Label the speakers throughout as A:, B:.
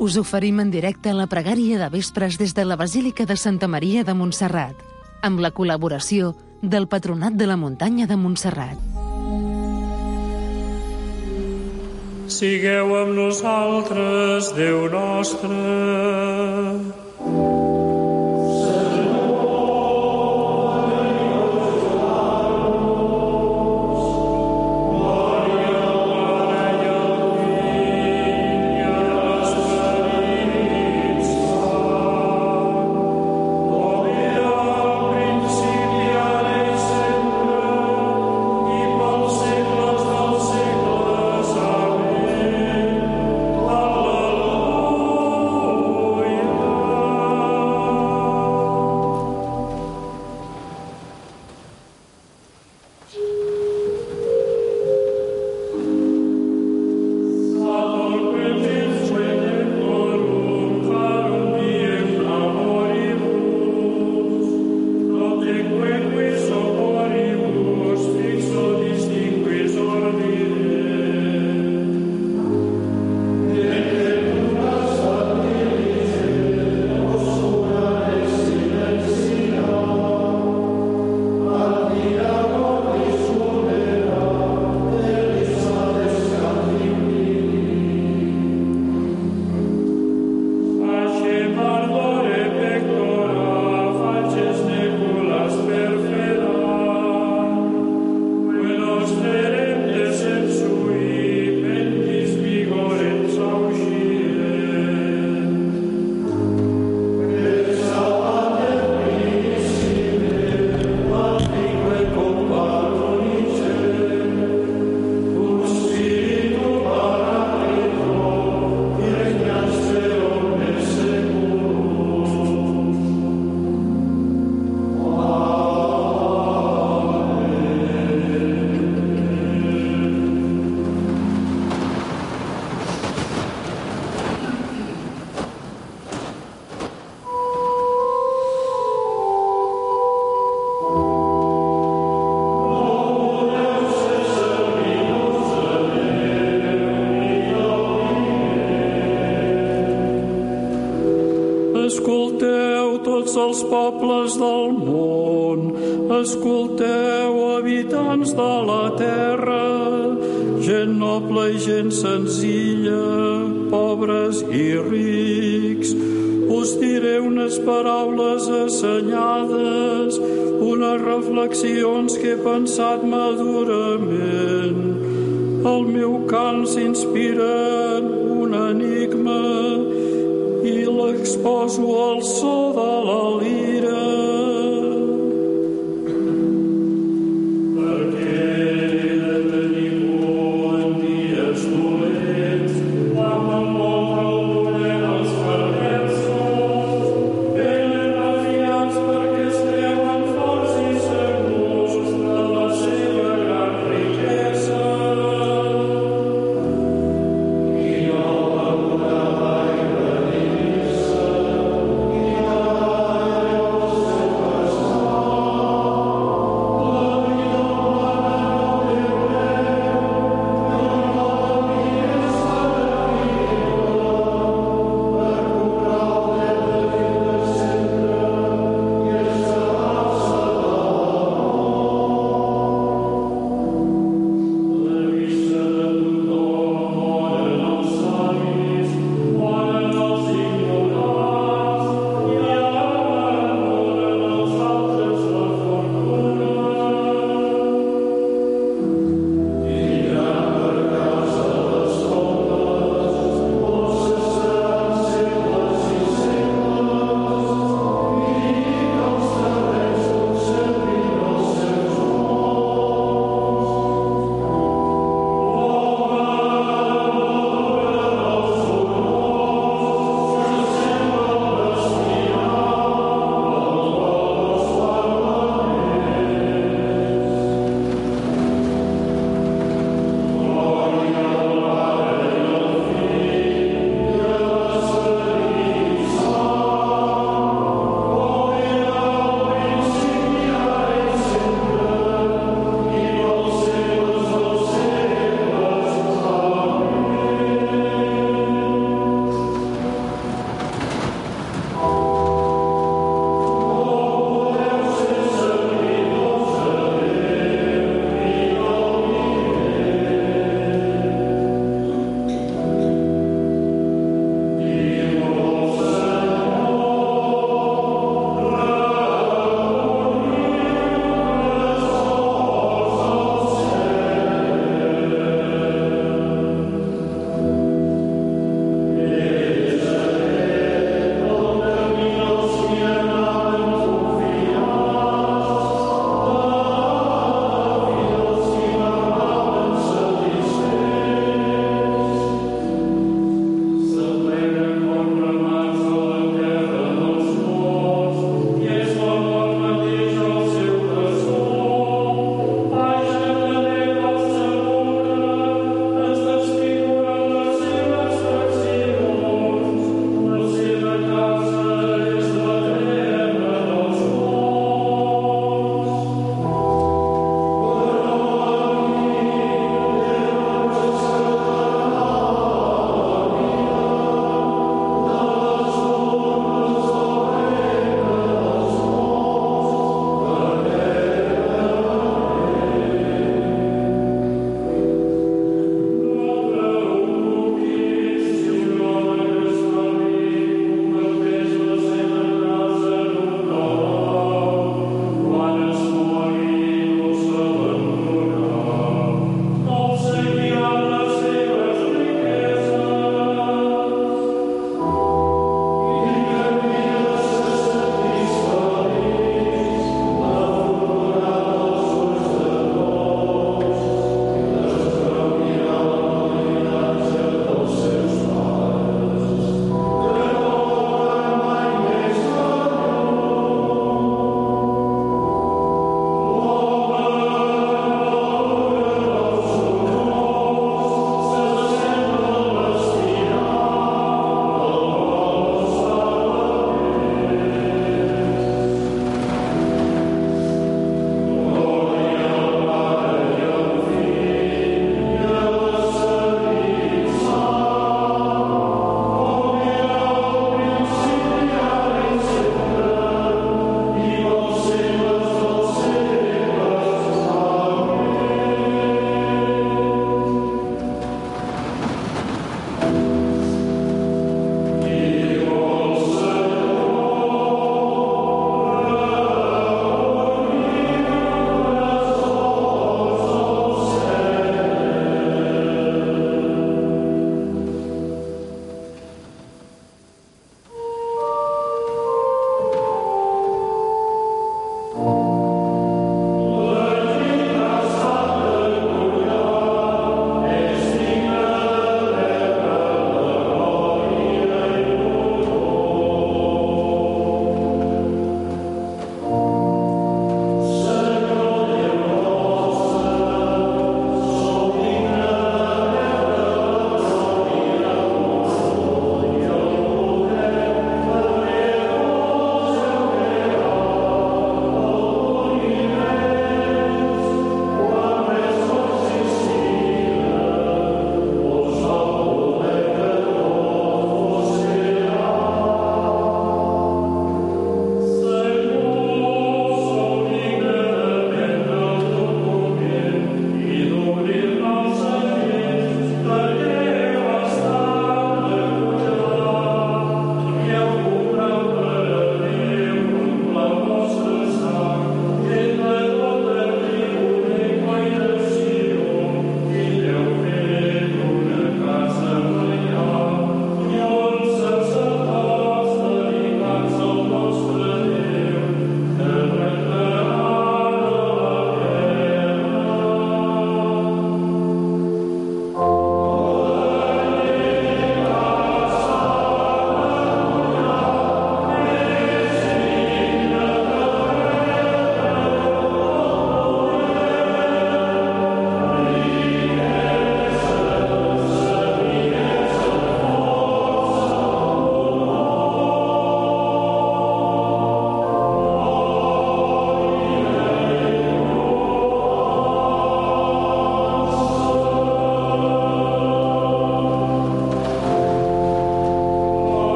A: Us oferim en directe la pregària de vespres des de la Basílica de Santa Maria de Montserrat, amb la col·laboració del Patronat de la Muntanya de Montserrat.
B: Sigueu amb nosaltres, Déu nostre. Escolteu tots els pobles del món, escolteu habitants de la terra, gent noble i gent senzilla, pobres i rics. Us diré unes paraules assenyades, unes reflexions que he pensat madurament. El meu cant s'inspira en un enigma i l'exposo al so de la lira.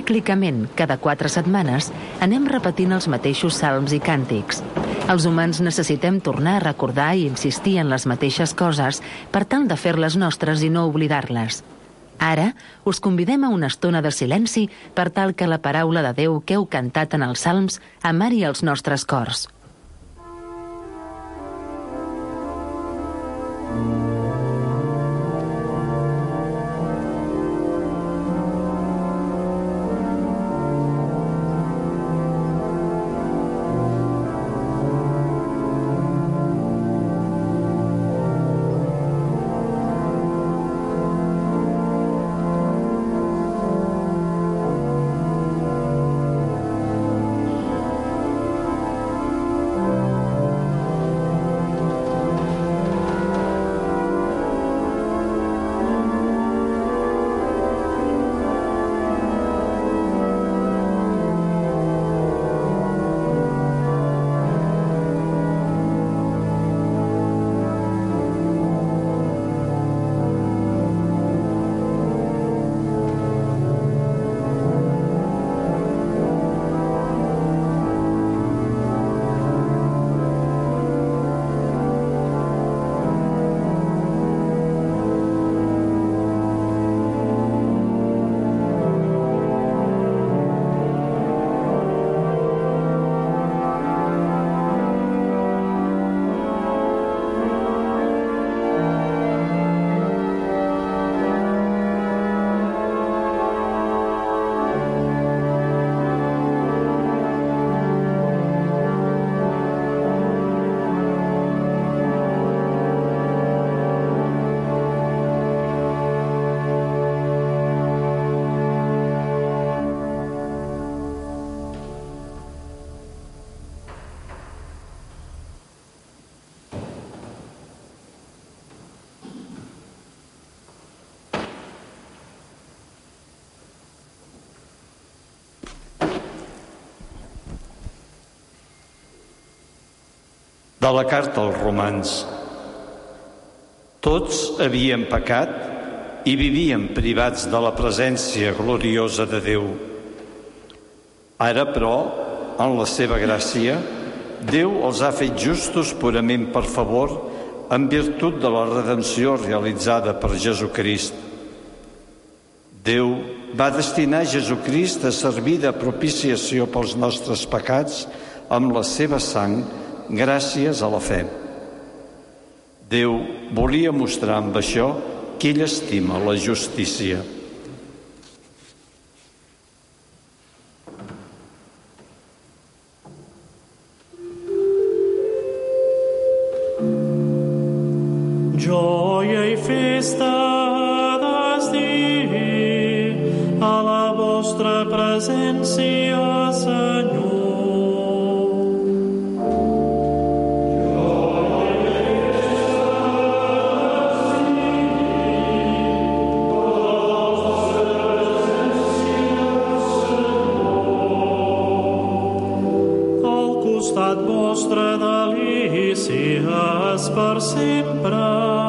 A: Cíclicament, cada 4 setmanes, anem repetint els mateixos salms i càntics. Els humans necessitem tornar a recordar i insistir en les mateixes coses per tal de fer-les nostres i no oblidar-les. Ara, us convidem a una estona de silenci per tal que la paraula de Déu que heu cantat en els salms amari els nostres cors.
B: De la carta als Romans. Tots havíem pecat i vivíem privats de la presència gloriosa de Déu. Ara, però, en la seva gràcia, Déu els ha fet justos purament per favor en virtut de la redempció realitzada per Jesucrist. Déu va destinar Jesucrist a servir de propiciació pels nostres pecats amb la seva sang gràcies a la fe. Déu volia mostrar amb això que ell estima la justícia.
C: Joia i festa desdir a la vostra presència, Senyor. Al vostre delícies per sempre.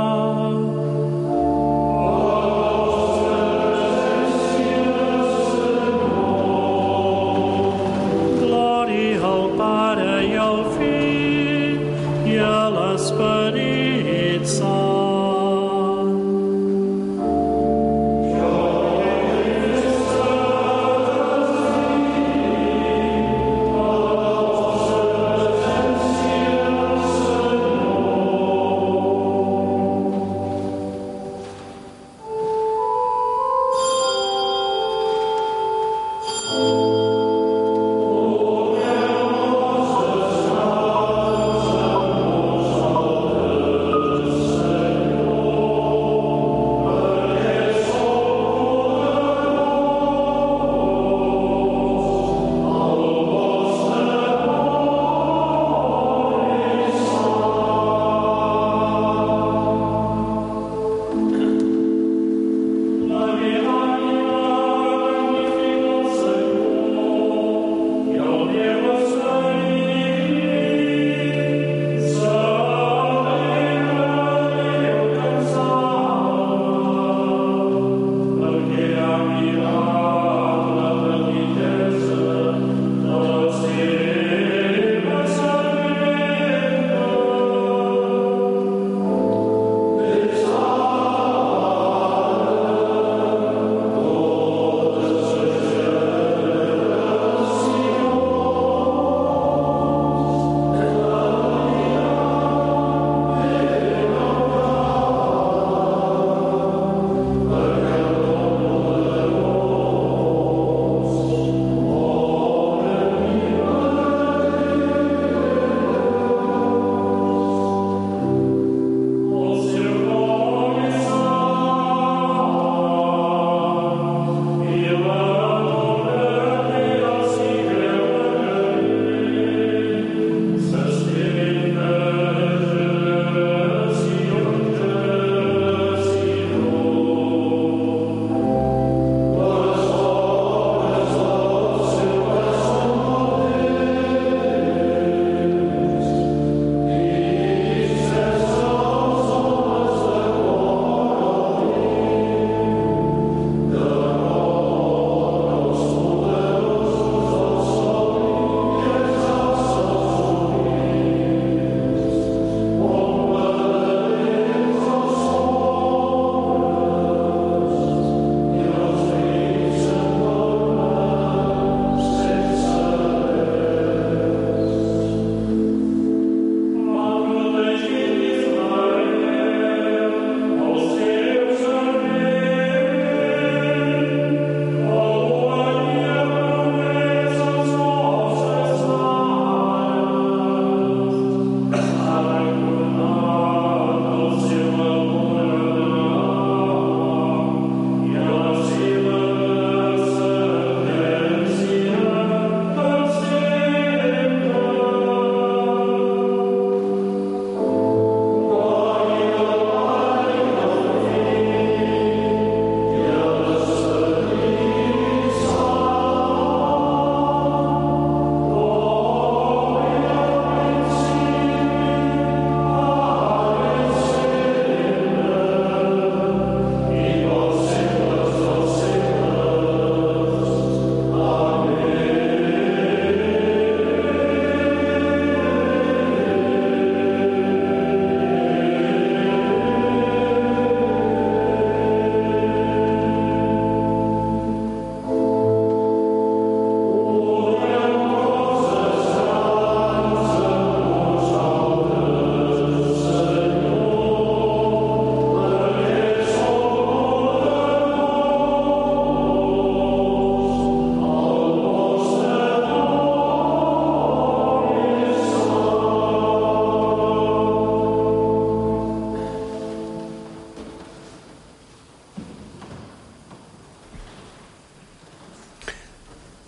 C: Glòria al Pare i al Fill i a l'Esperit Sant.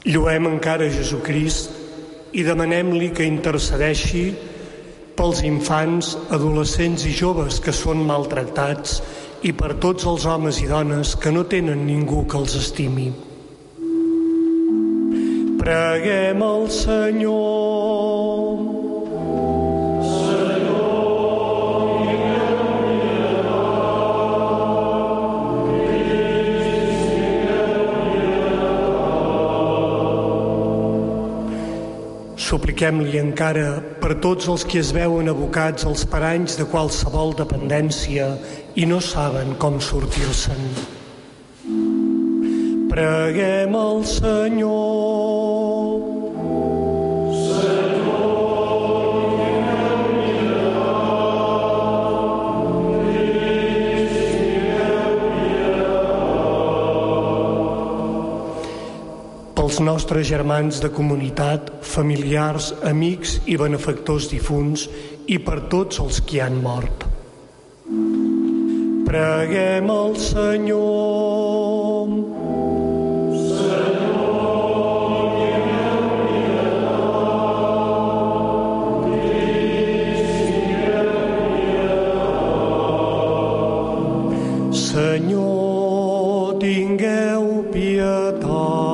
D: Lloem encara Jesucrist i demanem-li que intercedeixi pels infants, adolescents i joves que són maltractats i per tots els homes i dones que no tenen ningú que els estimi. Preguem al Senyor. Supliquem-li encara per tots els que es veuen abocats als paranys de qualsevol dependència i no saben com sortir-se'n. Preguem al Senyor. Pels nostres germans de comunitat, familiars, amics i benefactors difunts i per tots els que han mort. Preguem al Senyor. Senyor, tingueu pietat.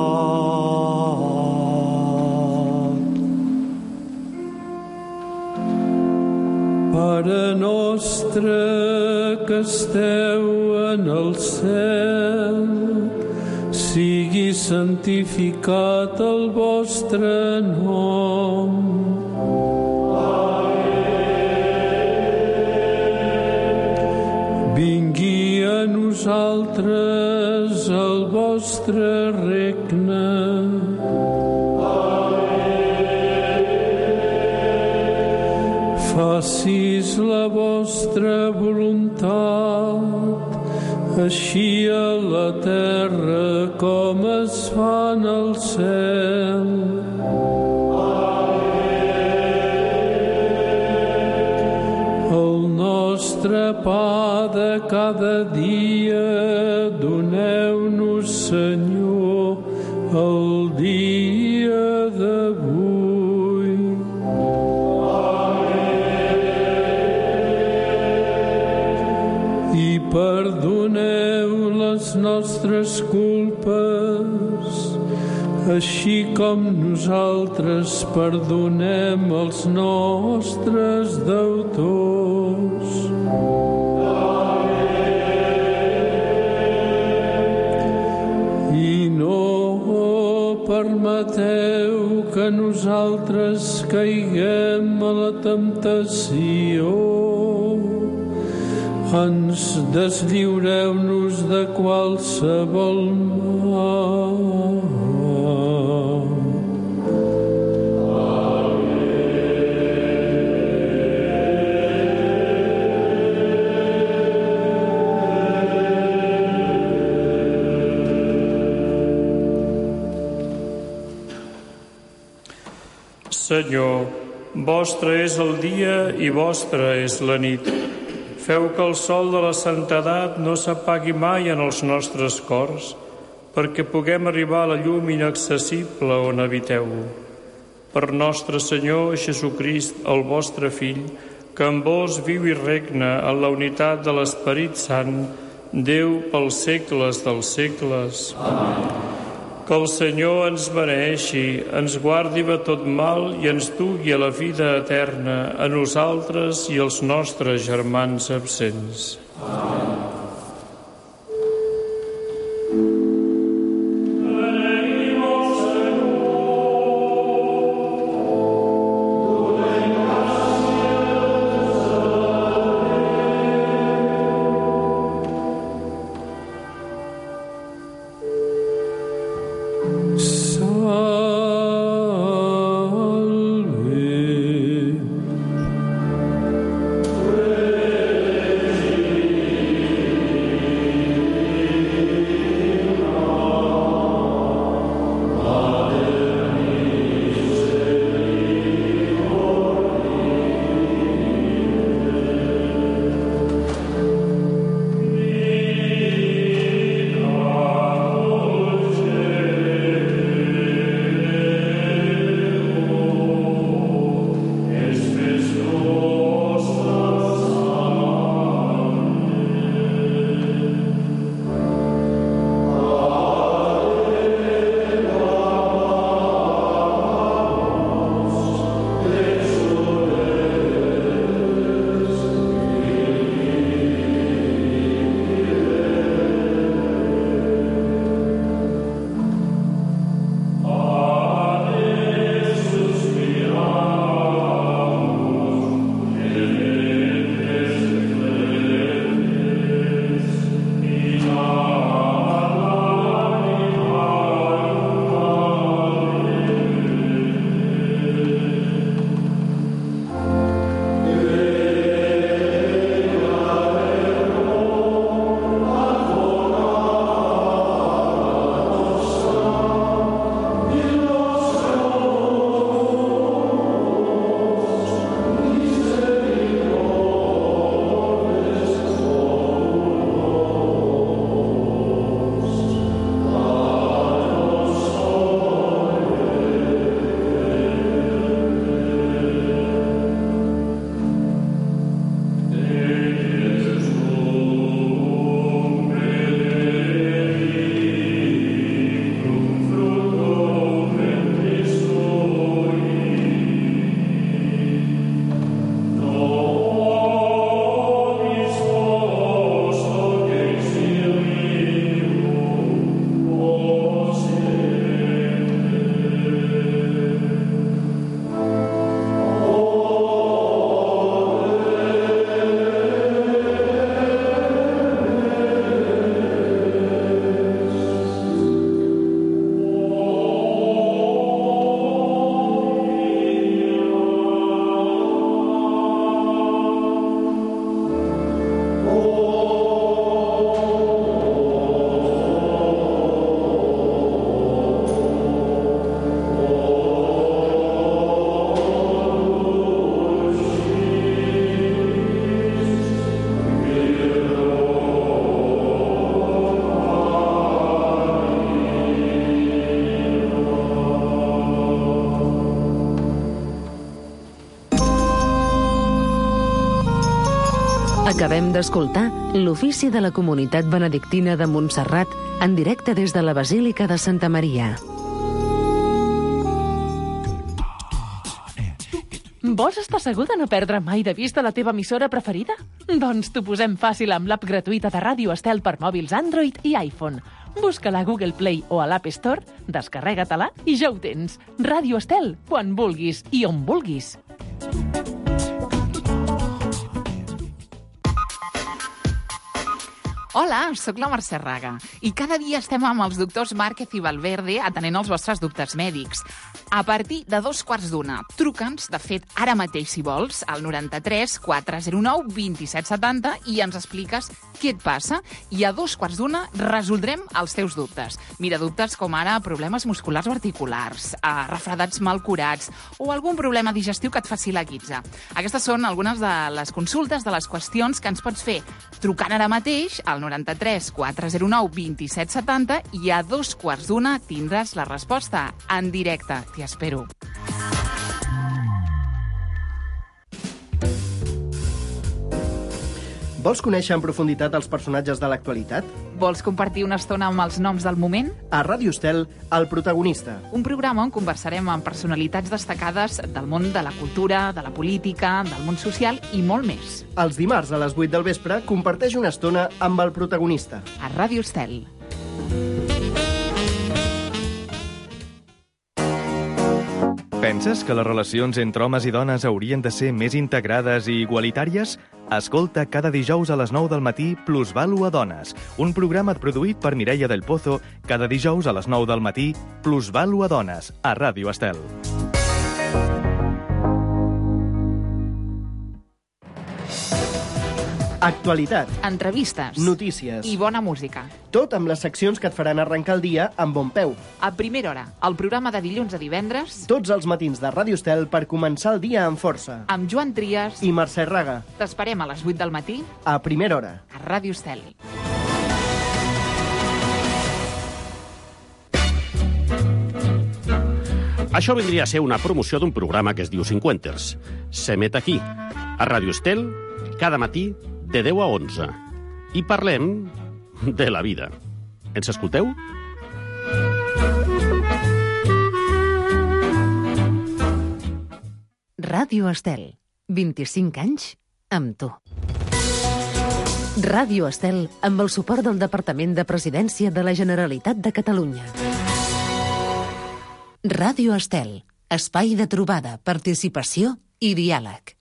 E: Pare nostre que esteu en el cel, sigui santificat el vostre nom. Vingui a nosaltres el vostre regne. Facis la vostra voluntat, així a la terra com es fa en el cel. El nostre pa de cada dia doneu-nos, Senyor, el dia d'avui. Perdoneu les nostres culpes, així com nosaltres perdonem els nostres deutors. I no permeteu que nosaltres caiguem a la temptació. Ens deslliureu-nos de qualsevol mal.
C: Senyor, vostre és el dia i vostra és la nit. Feu que el sol de la santedat no s'apagui mai en els nostres cors, perquè puguem arribar a la llum inaccessible on habiteu. Per nostre Senyor Jesucrist, el vostre Fill, que amb vos viu i regna en la unitat de l'Esperit Sant, Déu pels segles dels segles. Amén. Que el Senyor ens beneeixi, ens guardi de tot mal i ens dugui a la vida eterna, a nosaltres i als nostres germans absents. Amén.
A: Acabem d'escoltar l'ofici de la comunitat benedictina de Montserrat en directe des de la Basílica de Santa Maria.
F: Vols estar segur de no perdre mai de vista la teva emissora preferida? Doncs t'ho posem fàcil amb l'app gratuïta de Ràdio Estel per mòbils Android i iPhone. Busca-la a Google Play o a l'App Store, descarrega-te-la i ja ho tens. Ràdio Estel, quan vulguis i on vulguis.
G: Hola, sóc la Mercè Raga i cada dia estem amb els doctors Márquez i Valverde atenent els vostres dubtes mèdics. A partir de 2:15, truca'ns, de fet, ara mateix si vols, al 93 409 2770 i ens expliques què et passa i a 2:15 resoldrem els teus dubtes. Mira, dubtes com ara problemes musculars o articulars, refredats mal curats o algun problema digestiu que et faci la guitza. Aquestes són algunes de les consultes, de les qüestions que ens pots fer trucant ara mateix al 93 409 2770 i a 2:15 tindràs la resposta en directe. T'hi espero.
H: Vols conèixer en profunditat els personatges de l'actualitat?
G: Vols compartir una estona amb els noms del moment?
H: A Ràdio Estel, El protagonista.
G: Un programa on conversarem amb personalitats destacades del món de la cultura, de la política, del món social i molt més.
H: Els dimarts a les 8 del vespre comparteix una estona amb El protagonista.
G: A Ràdio Estel.
I: Penses que les relacions entre homes i dones haurien de ser més integrades i igualitàries? Escolta cada dijous a les 9 del matí Plusvàlua Dones, un programa produït per Mireia del Pozo cada dijous a les 9 del matí Plusvàlua Dones, a Ràdio Estel.
H: Actualitat,
G: Entrevistes,
H: notícies
G: i bona música.
H: Tot amb les seccions que et faran arrencar el dia amb bon peu.
G: A primera hora, el programa de dilluns a divendres,
H: Tots els matins de Ràdio Estel per començar el dia amb força.
G: amb Joan Trias.
H: I Mercè Raga,
G: T'esperem a les 8 del matí
H: a primera hora.
G: a Ràdio Estel.
J: Això vindria a ser una promoció d'un programa que es diu Cinquenters. S'emet aquí, a Ràdio Estel, cada matí de 10 a 11. I parlem de la vida. Ens escolteu?
A: Ràdio Estel, 25 anys amb tu. Ràdio Estel, amb el suport del Departament de Presidència de la Generalitat de Catalunya. Ràdio Estel, espai de trobada, participació i diàleg.